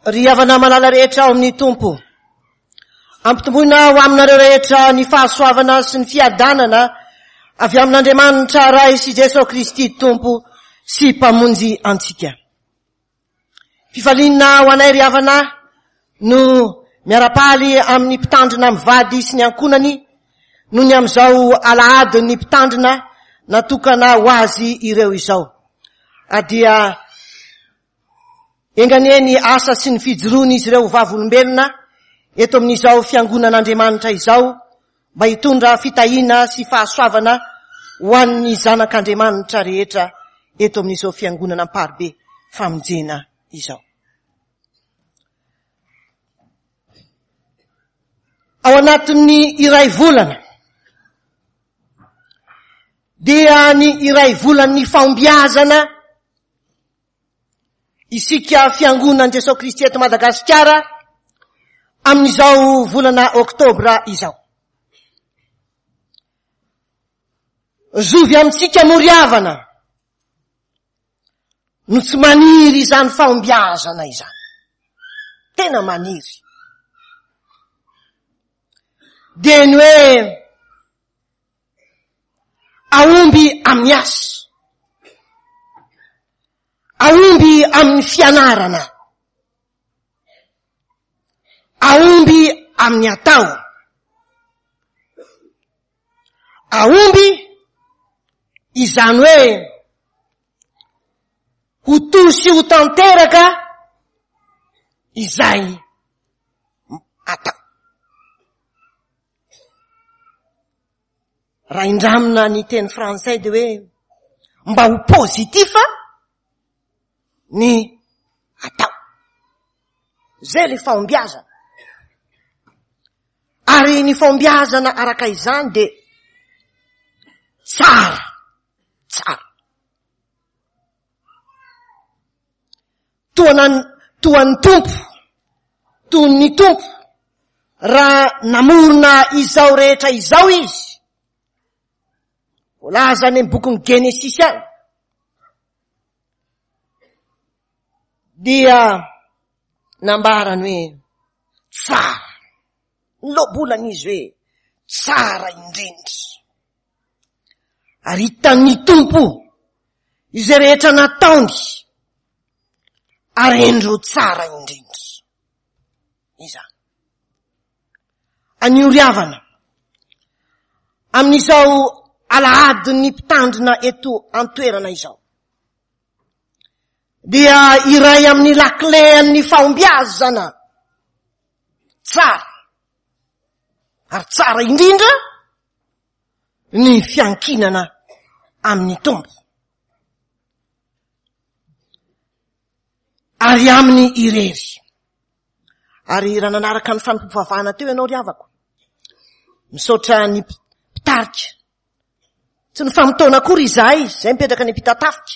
Ry havana malala rehetra ao amin'ny tompo. Ampitomboina ho aminareo rehetra ny fahasoavana sy ny fiadanana avy amin'Andriamanitra Ray sy Jesosy Kristy Tompo sy mpamonjy antsika. Fifalinana ho anay ry havana no miarapaly amin'ny mpitandrina mivady sy ny ankonany no ny amizao alahady ny mpitandrina natokana ho azy ireo izao. Dia enganeny asa sy ny fijoroany izy ireo vavolombelona eto amin'izao fiangonan'Andriamanitra izao mba hitondra fitahiana sy fahasoavana ho an'ny zanak'Andriamanitra rehetra eto amin'izao fiangonana amparibe famonjena izao. Ao anatin'ny iray volana dia ny iray volan'ny fahombiazana isika fiangonan'i Jesosy Kristy eto Madagasikara amin'izao volana Oktobra izao. Zovy amitsika moriavana no tsy maniry izany fahombiazana izany. Tena maniry. De ny hoe aomby amin'ny asa, aomby amin'ny fianarana, aomby amin'ny atao, aomby izany hoe ho tosy ho tanteraka izay atao. Raha indramina ny teny frantsay de hoe mba ho pozitifa ny atao. Zay le fahombiazana. Ary ny fahombiazana araka izany de tsara, tsara. Toan'ny tompo, toan'ny tompo, raha namorona izao rehetra izao izy, laza any bokin'ny Genesis any, dia nambarany hoe tsara. Lobolan'izy hoe tsara indrindra. Ary hitan'ny tompo izay rehetra nataony arendro tsara indrindra. Izany. Anioriavana amin'izao alahady ny mpitandrina eto antoerana izao. Dia iray amin'ny laklean'ny fahombiazana tsara. Ary tsara indrindra ny fiankinana amin'ny tompo. Ary amin'ny irery. Ary raha nanaraka ny fampivavahana teo ianao ry havako. Misaotra ny pitarika. Tsy ny famotona akory izay, izay mipetraka ny mpitatafika.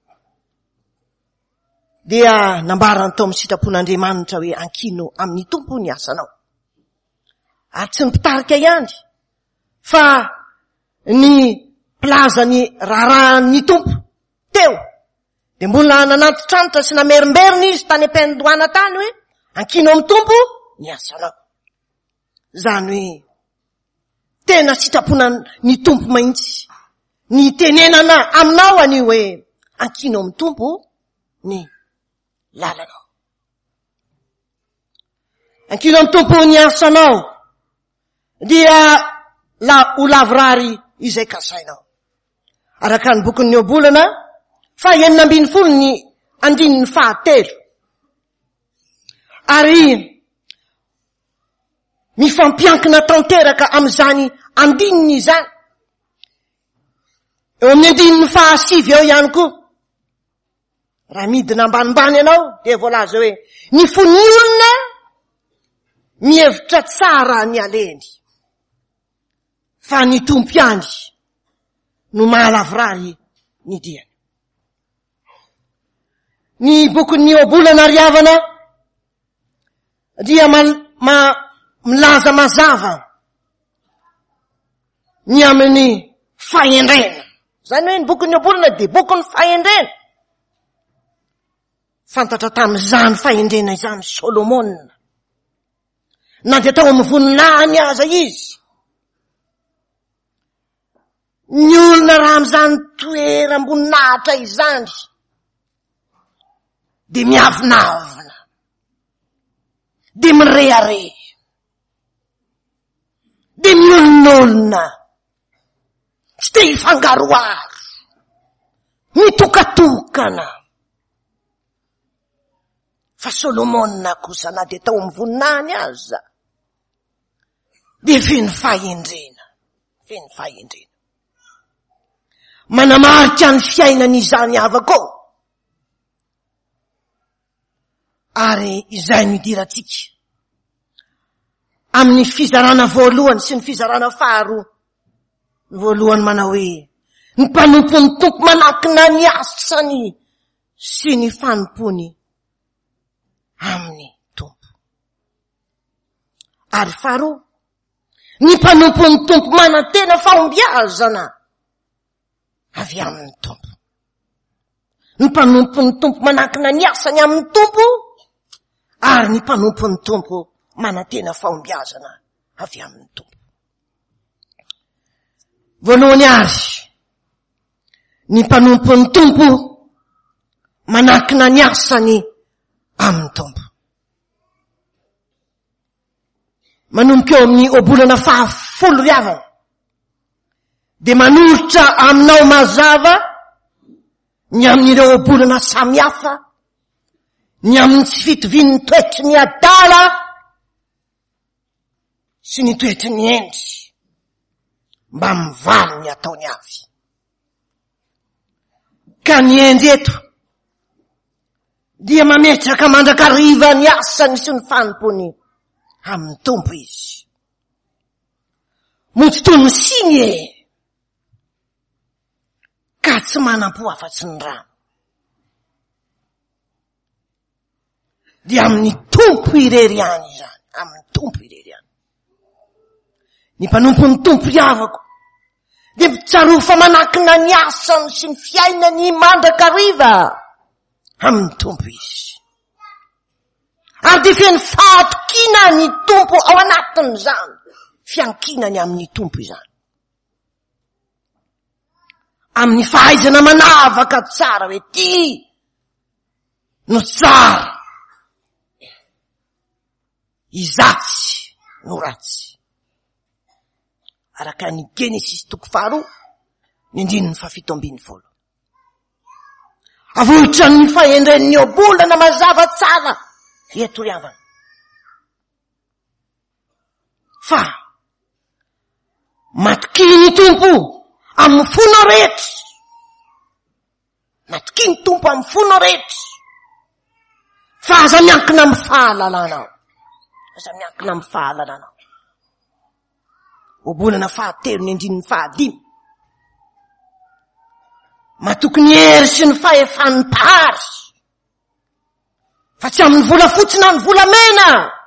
Dia nambarana tao amin'ny sitrapon'Andriamanitra hoe ankino amin'ny tompo ny asanao. Ary tsy ny pitarika ihany, fa ny plazany rarahan'ny tompo teo. De mbola nanatitranitra sy namerimberina izy tany ampendohana tany hoe ankino amin'ny tompo ny asanao. Zany hoe tena sitrapona ny tompo mahitsy. Ny tenenana aminao any hoe ankino amin'ny tompo ny lalanao. Ankino amin'ny tompo ny asanao. Dia ho lavorary izay kasainao. Araka ny bokin'ny Obolana, 6:7. Ary mifampiankina tanteraka am'izany andininy izany. Eo amin'ny 7 eo ihany koa. Raha midina ambanimbany ianao, de voalaza hoe ny fon'ny olona mihevitra tsara ny aleny. Fa ny tompiany no mahalavrary ny diany. Ny bokin'ny Obolana ry havana dia milaza mazava ny amin'ny fahendrena. Zany hoe ny bokin'ny Obolana dia bokin'ny fahendrena. fantatra tam'izany fahendrena izany Solomona. Na dia tao amin'ny voninahiny aza izy. Ny olona raha am'izany toeram-boninahitra izany de miavinavina, de mireare, de miononolona, tsy te hifangaroaro, mitokatokana. Fa Solomona kosa na de tao amin'ny voninahiny aza de feno fahendrena, feno fahendrena. Manamarika ny fiainany izany avako. Ary izay no idiratsika amin'ny fizarana voalohany sy ny fizarana faharoa. Ny voalohany manao hoe ny mpanompon'ny tompo manakina ny asany sy ny fanompony amin'ny tompo. Ary faharoa, ny mpanompon'ny tompo manantena fahombiazana avy amin'ny tompo. Ny mpanompon'ny tompo manakina ny asany amin'ny tompo, ary ny mpanompon'ny tompo manantena fahombiazana avy amin'ny tompo. Voalohany ary, ny mpanompon'ny tompo manakina ny asany amin'ny tompo. Manomboka eo amin'ny obolana 10 riavana, de manolotra aminao mazava ny amin'ireo obolana samihafa, ny amin'ny tsy fitovian'ny toetry ny adala sy ny toetry ny endry, mba mivaly ny ataony avy. Ka ny endry eto dia mametraka mandrakariva ny asany sy ny fanompony amin'ny tompo izy. Motsy toy ny siny ka tsy manam-po afa-tsy ny rano. Dia amin'ny tompo ireriany izany, amin'ny tompo ireriany. Ny mpanompon'ny tompo iavako dia mitsarofa manakina ny asany sy ny fiainany mandrakariva amin'ny tompo izy. Ary dia feno fahatokina ny tompo ao anatin'izany, fiankinany amin'ny tompo izany. Amin'ny fahaizana manavaka tsara hoe ty no tsara, izatsy no ratsy. Araka ny Genesis 2:7, ny 17. Avohitra ny fahendren'ny obolana mazava tsara eto riavana. Fa matoky ny tompo amin'ny fona rehetra. Matoky ny tompo amin'ny fona rehetra. Fa aza miankina amin'ny fahalalanao. Aza miankina amin'ny fahalalanao. Obolana 3 ny 15. Matoky ny hery sy ny fahefan'ny pahary. Fa tsy amin'ny vola fotsy na ny vola mena.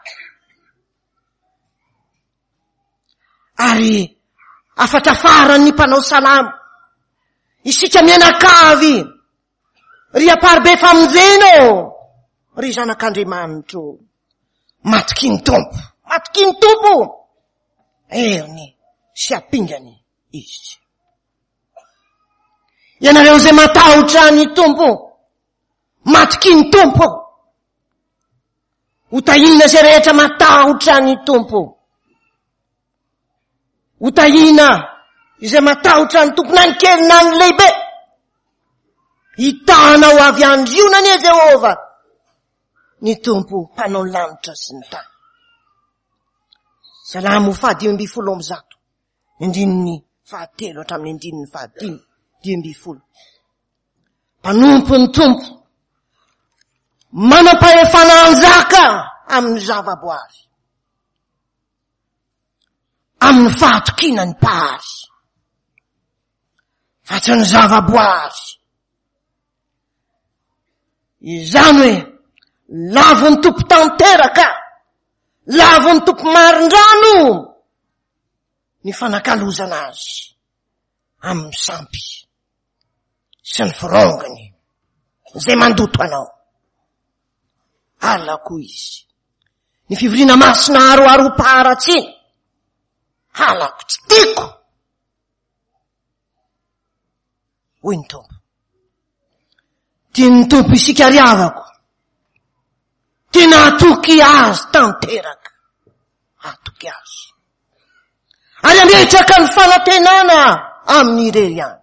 Ary afatrafaran'ny mpanao salamo. Isika mianakavy, ry aparibe famonjena, ry zanak'Andriamanitro. Matoky ny tompo. Matoky ny tompo. Eriny sy apingany izy. Ianareo zay matahotra ny tompo, matoky ny tompo. Hotahina zay rehetra matahotra ny tompo. Hotahina izay matahotra ny tompo na ny kely na ny lehibe. Hitanao avy andriona anie Jehova, ny tompo mpanao ny lanitra sy ny tany. Salamo 5:10, ny 7 hatramin'ny 5:10. Mpanompo ny tompo, manam-pahefana anjaka amin'ny zavaboary, amin'ny fahatokina ny pahary, fa tsy ny zavaboary. Izany hoe, lavo ny tompo tanteraka, lavo ny tompo marindrano, ny fanakalozana azy amin'ny sampy sy ny firongany zay mandoto anao. Alako izy. Ny fivoriana masina aroaropaharatsiny. Halako tsy tiako. Hoy ny tompo. Tiany tompo isika riavako. Tena atoky azy tanteraka. Atoky azy. Ary ametraka ny fanantenana amin'ny irery any.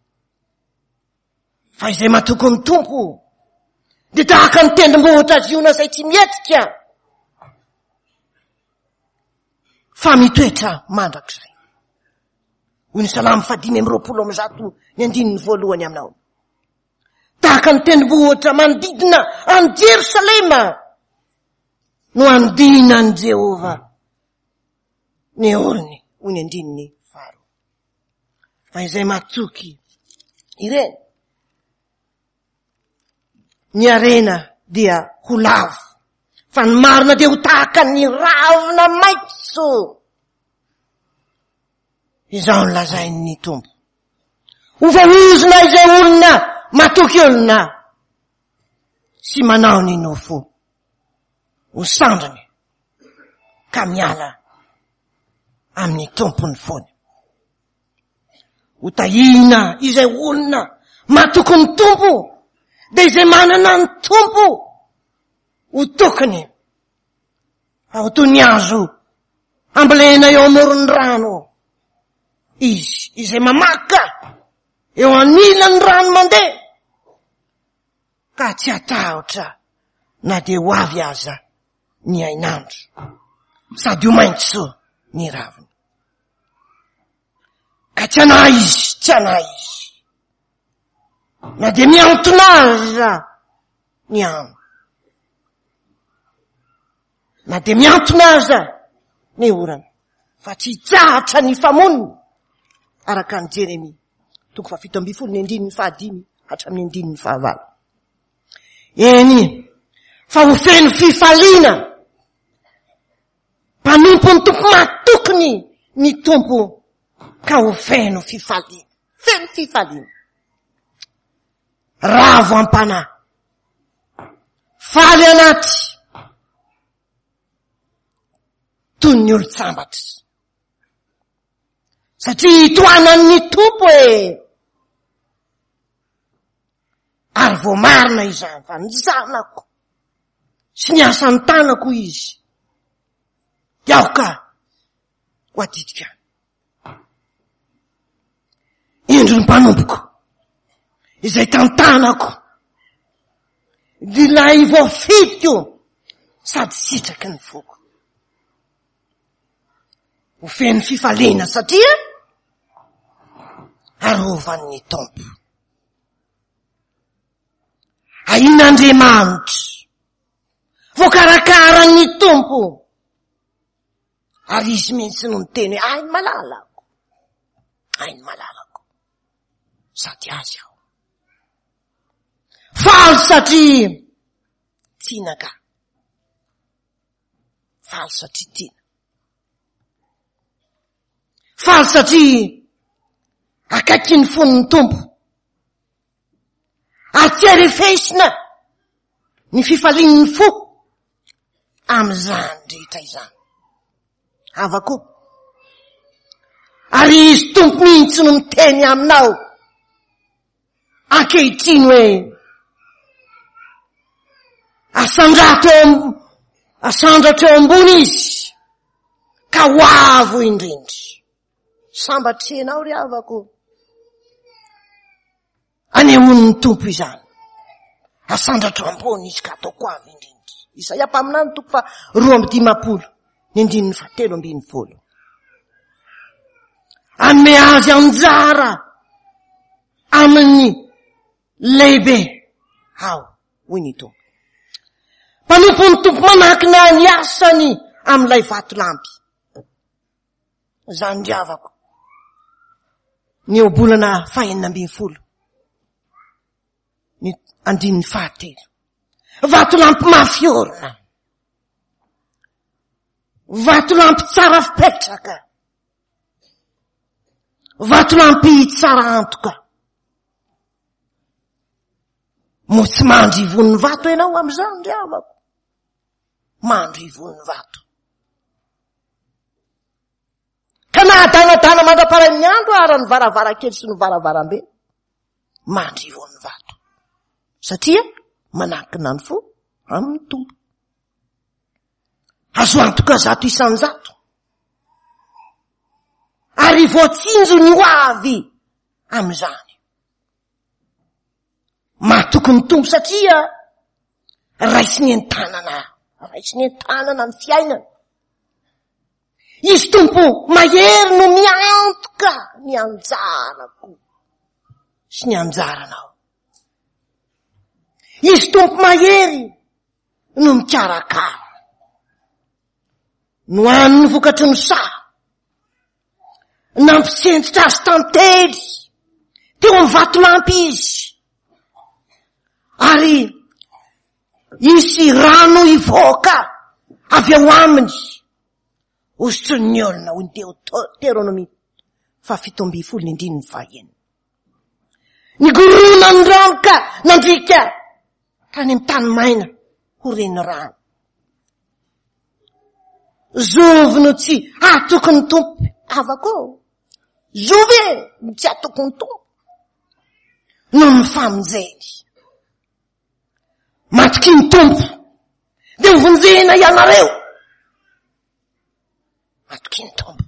Fa izay matoky ny tompo, de tahaka ny tendrombohitra ziona izay tsy mietrika. Fa mitoetra mandrakizay. Hoy ny Salamo 5:20 ny andininy voalohany aminao. Tahaka ny tendrombohitra manodidina any Jerosalema no andina ny Jehova ny orony. Hoy ny andininy 5. Fa izay matoky ireny, ny arena dia ho lavo, fa ny marina dia ho tahaka ny ravina maitso. Izao ny lazainy tompo. Ho vaozina izay olona matoky olona sy manao ny nofo. Ho sandrany ka miala amin'ny tompony foana. Ho tahina izay olona matoky ny tompo, de izay manana ny tompo ho tokony. Fa ho toy ny azo ambolena eo amoron'ny rano. Izy izay mamaka eo anilan'ny rano mandeha, ka tsy atahotra na de ho avy aza ny ainandro, sady ho maintso ny raviny. Ka tsy anay izy, tsy anay izy. Na de miantona aza ny ano. Na de miantona aza ny orana. Fa tsy tsahatra ny famoniny. Araka ny Jeremia 7:5 hatramin'ny 5. Eny, fa ho feno fifaliana. Mpanompo ny tompo matokony ny tompo, ka ho feno fifaliana. Feno fifaliana. Ravo ampana. Faly anaty. Toy ny olo-tsambatry. Satria toanan'ny tompo ary vo marina izany fa ny zanako sy ny asan'ny tanako izy. Yaoka ho aditika. Endro ny mpanompoko izay tantanako, dilay voafidiko sady sitraky ny foko. Ho feno fifaliana satria arovan'ny tompo. Ain'Andriamanitra voakarakara ny tompo, ary izy mihitsy no miteny hoe ainy malalako, ainy malalako, sady azy aho. Faly satria tina ka. Faly satria tina. Faly satria akaiky ny fon'ny tompo. Atyarefesina ny fifalian'ny fo am'izany rehetra izany. Havako. Ary izy tompo mihitsy no miteny aminao ankehitriny hoe asandratra eo ambony izy ka ho avo indrindry. Sambatrenao ry havako. Anehoan'ny tompo izany. Asandratra ambony izy ka ataoko avy indrindry. Isaia mpaminany tompo fa 2:10 ny 7:10. Anome azy anjara amin'ny lehibe. Ao, hoy ny tompo. Mpanompon'ny tompo manakina ny asany amin'ilay vatolampy. Zany riavako. Ny obolana 5:12. Ny 5. Vatolampy mafiorina. Vatolampy tsara fipetraka. Vatolampy tsara antoka. Mo tsy mandry von'ny vato ianao am'izany riavako. mandro ivon'ny vato. Ka nahadanadana mandraparay ny andro ara ny varavarakely sy ny varavarambe, mandro ivon'ny vato. Satria manakina ny fo amin'ny tompo. Azo antoka zato isan-jato. Ary voatsinjo ny ho avy am'izany. Mahatoky ny tompo satria raisiny entanana ny fiainana. Izy tompo mahery no miantoka ny anjarako sy ny anjaranao. Izy tompo mahery no mikarakara. No an'ny vokatry ny saha. Nampisentsitra azy tantely. Teo amin'ny vatolampy izy. Ary isy rano ivoaka avy ao aminy. Ositry ny olona ho indeo Teronomia 7:15. Nigorona ny rano ka nandrika tany amin'ny tany maina ho reny rano. Zovy no tsy atoky ny tompo avako. Zovy no tsy atoky ny tompo. Noho ny famonjeny. Matoky ny tompo. De vonjena ianareo. Matoky ny tompo.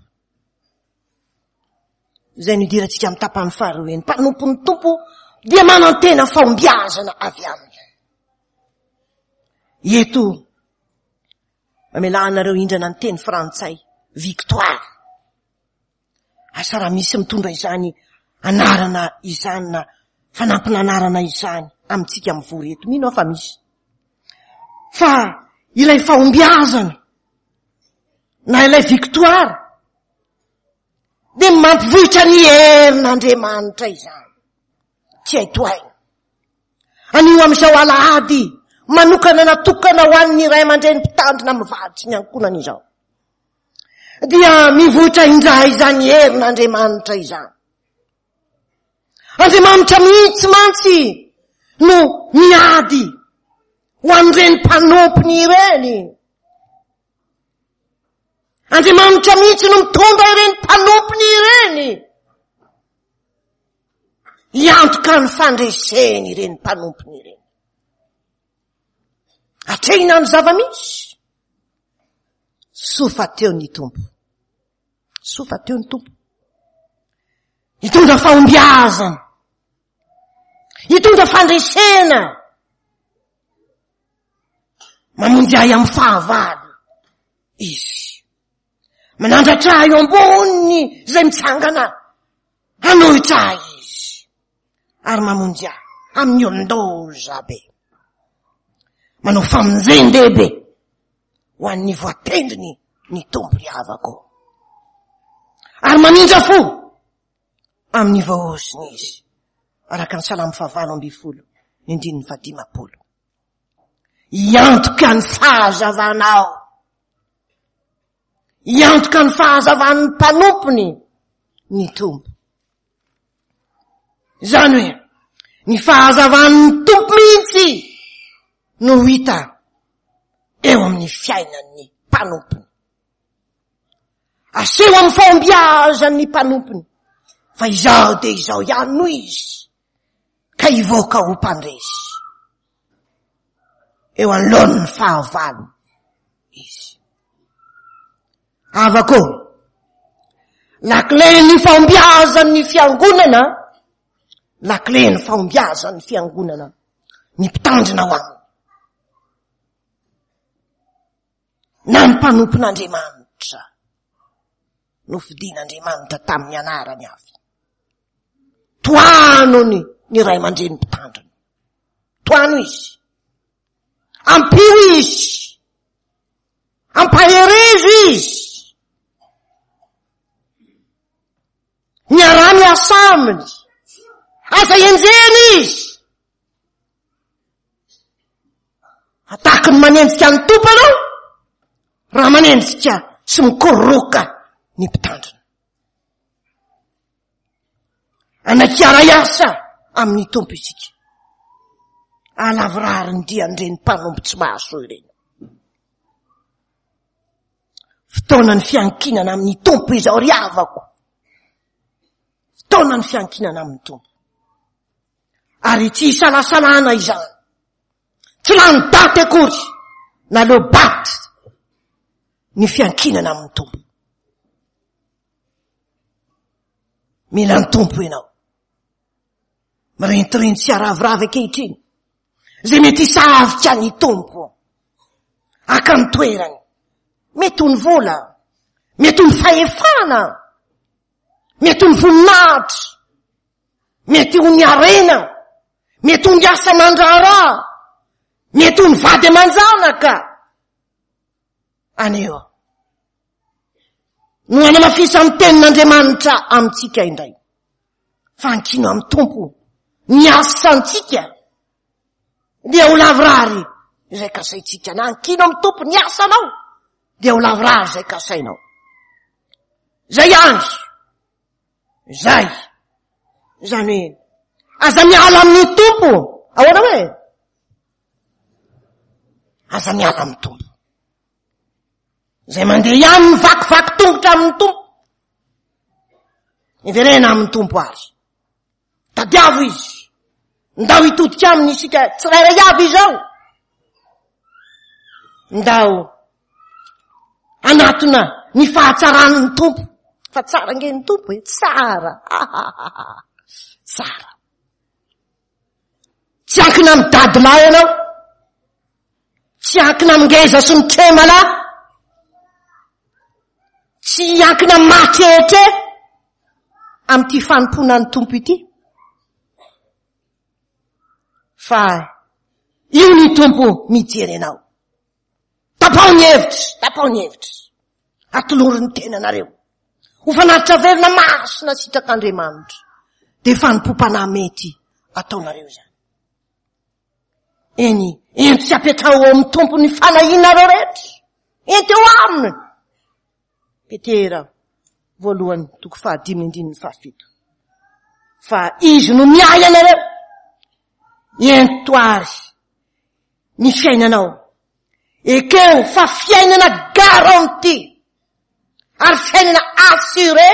Zay no idirantsika amin'ny tapany faharoa eny. Mpanompo ny tompo dia manantena fahombiazana avy aminy. Eto mamelanareo indrana ny teny frantsay victoire. Asa raha misy mitondra izany anarana izany na fanampina anarana izany amitsika mivory eto. Mino afa misy. Fa ilay fahombiazana na ilay victoire de mampivohitra ny herin'Andriamanitra izany. Tsy haitoaina. Anio am'izao alahady manokana natokana ho an'ny ray aman-dreny mpitandrina mivaditsy ny ankonana izao. Dia mivohitra indray izany herin'Andriamanitra izany. Andriamanitra mihitsy mantsy no miady ho an'ireny mpanompony ireny. Andriamanitra mihitsy no mitondra ireny mpanompony ireny. Iantoka ny fandreseny ireny mpanompony ireny. Atrehina ny zava-misy. Sofa teo ny tompo. Sofa teo ny tompo. Hitondra fahombiazana. Hitondra fandresena. Mamonjy ahy amin'ny fahavalo. Izy. Manandratra eo ambony zay mitsangana. Hanohitra izy. Ary mamonjy ahy amin'ny olon-doza be. Manao famonjeny lehibe ho an'ny voatendriny ny tompo havako. Ary manindra fo amin'ny vaosiny izy. Araka ny Salamo 9:20, 15. Iantoka ny fahazavanao. Iantoka ny fahazavan'ny mpanompony ny tompo. Zany hoe, ny fahazavan'ny tompo mihitsy no hita eo amin'ny fiainan'ny mpanompony. Aseho amin'ny fahombiazan'ny mpanompony. Fa izao de izao ihany no izy. Ka ivoaka ho mpandresy. Eo anoloan'ny fahavalo izy. Avako, laklen'ny fahombiazan'ny fiangonana, laklen'ny fahombiazan'ny fiangonana, ny mpitandrina ho aminy. Na ny mpanompon'Andriamanitra, no fidin'Andriamanitra tamin'ny anarany avy. Toano ny ray aman-dreny mpitandrina. Toano izy. Ampio izy. Ampaherezo izy. Niarany asaminy. Asa enjeny izy. Ataky ny manenjika ny tompo anao. Raha manenjika sy mikoroka ny mpitandrina. Anakiara iasa amin'ny tompo isika. Alavrariny dian'ireny mpanompo tsy mahasoa ireny. Fotoana ny fiankinana amin'ny tompo izao ry havako. Fotoana ny fiankinana amin'ny tompo. Ary tsy isalasalana izany. Tsy lany daty akory na leo baty ny fiankinana amin'ny tompo. Mila ny tompo ianao. Mirentireny sy aravoravo ankehitriny. Zay mety hisavitra ny tompo. Aka ny toerany. Mety ho ny vola. Mety ho ny fahefana. Mety ho ny voninahitra. Mety ho ny arena. Mety ho ny asa mandrara. Mety ho ny vady aman-janaka. Aneo. No anamafisa amin'ny tenin'Andriamanitra amintsika indray. Fa ankino amin'ny tompo. Ny asantsika. Dia ho lavrary izay kasaitsika. Na ankino amin'ny tompo ny asanao. Dia ho lavrary izay kasainao. Zay ihany. Zay. Zany hoe. Aza miala amin'ny tompo. Ahoana hoe? Aza miala amin'ny tompo. Zay mandeha ihany mivakivaky tongotra amin'ny tompo. Iverena amin'ny tompo ary. Tadiavo izy. Ndao hitodika aminy isika tsirairay avy izao. Ndao anatona ny fahatsarany tompo. Fa tsara nge ny tompo e. Tsara. Tsara. Tsy ankina amin'ny dadilahy ianao. Tsy ankina amin'ny ngeza sy ny kemala. Tsy ankina amin'ny mahatrehitra amin'ity fanomponan'ny tompo ity. Fa io ny tompo mijery anao. Tapao ny hevitra. Tapao ny hevitra. Atolory ny tenanareo. Ho fanaritra verina masina sitrak'Andriamanitra. De fanompom-panahy mety ataonareo zany. Eny, ento tsy apetrao amin'ny tompo ny fanahinareo rehetra. Ento eo aminy. Petera, voalohany, toko 5:7. Fa izy no miay anareo. Ento ary ny fiainanao. Ekeo fa fiainana garanti. Ary fiainana assuré.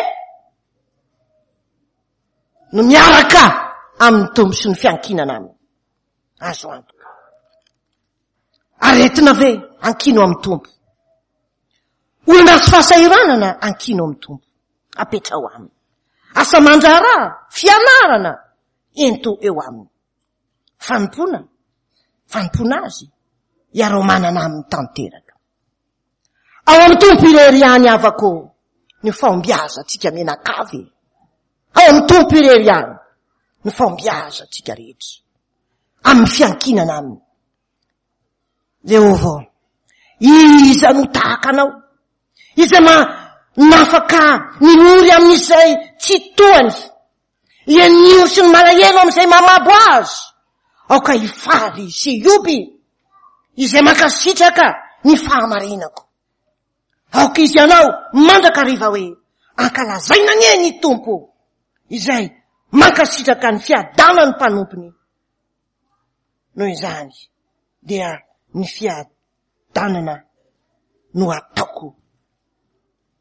No miaraka amin'ny tompo sy ny fiankinana aminy. Azo antoka. Aretina ve ankino amin'ny tompo. Olona sy fahasahiranana ankino amin'ny tompo. Apetrao aminy. Asa mandrara, fianarana, ento eo aminy. Fanompona azy. Iarao manana amin'ny tanteraka. Ao amin'ny tompo irery ihany avako ny fahombiaza tsika menakavy. Ao amin'ny tompo irery ihany ny fahombiaza tsika rehetra. Amin'ny fiankinana aminy. Jehova, iza no tahaka anao. Iza nafaka nihory amin'izay tsy toany. Ianio sy ny malahelo amin'izay mamabo azy. Aoka hifaly sy ioby. Izay makasitraka ny fahamarinako. Aoka izy ianao mandraka riva hoe ankalazaina ny tompo. Izay makasitraka ny fiadanany mpanompony. Noho izany dia ny fiadanana no ataoko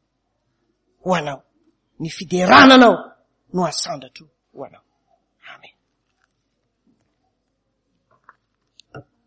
ho anao. Ny fiderananao no asandratra ho anao. Amen.